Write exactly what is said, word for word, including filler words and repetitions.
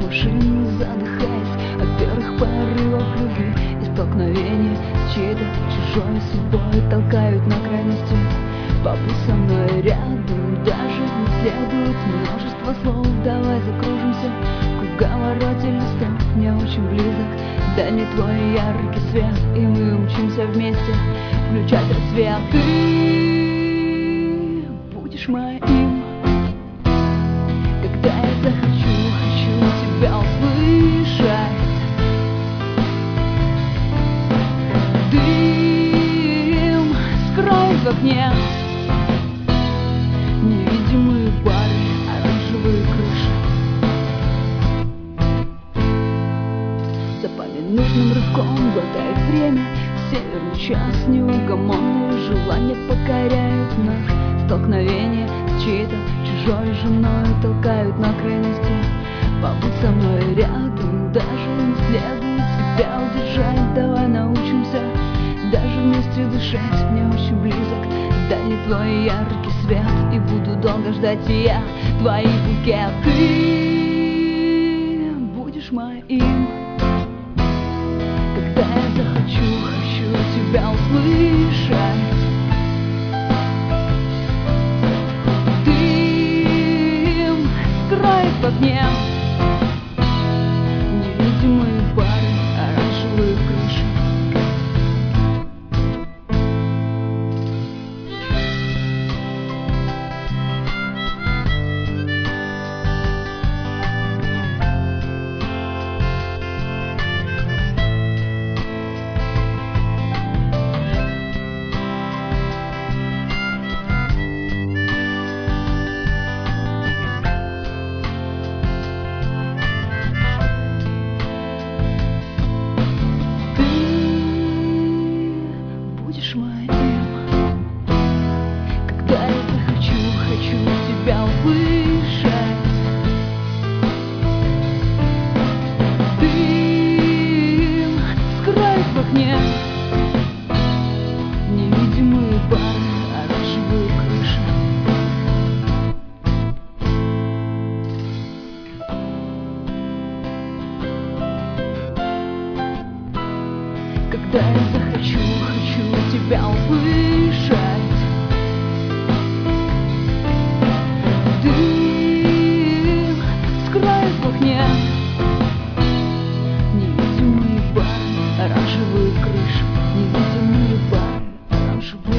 машине, задыхаясь от первых порывов любви и столкновения с чьей-то чужой судьбой толкают на крайности. Побудь со мной рядом, даже не следует множество слов. Давай закружимся в круговороте листов. Мне очень близок дальний твой яркий свет, и мы умчимся вместе включать рассвет. Ты будешь моим, когда я захочу, хочу тебя услышать. Дым скрой в окне, невидимые бары, оранжевые крыши. За поминутным рывком глотает время северный час, неугомонные желания покоряют нас. Столкновения с чьей-то чужой женой толкают на крайности. Побудь со мной рядом, даже не следует себя удержать. Давай научимся даже вместе дышать. Мне очень близок дальний твой яркий свет, и буду долго ждать я твои букет. Ты будешь моим, когда я захочу, хочу тебя услышать. Дым скроет в окне, невидимые бары, оранжевые крыши. Когда я захочу, хочу тебя услышать. Дым скроет в окне, невидимые бары, оранжевые крыши. Когда я захочу, хочу тебя услышать. Дым скроет в окне, невидимые бары, оранжевые крыши. Невидимые бары, оранжевые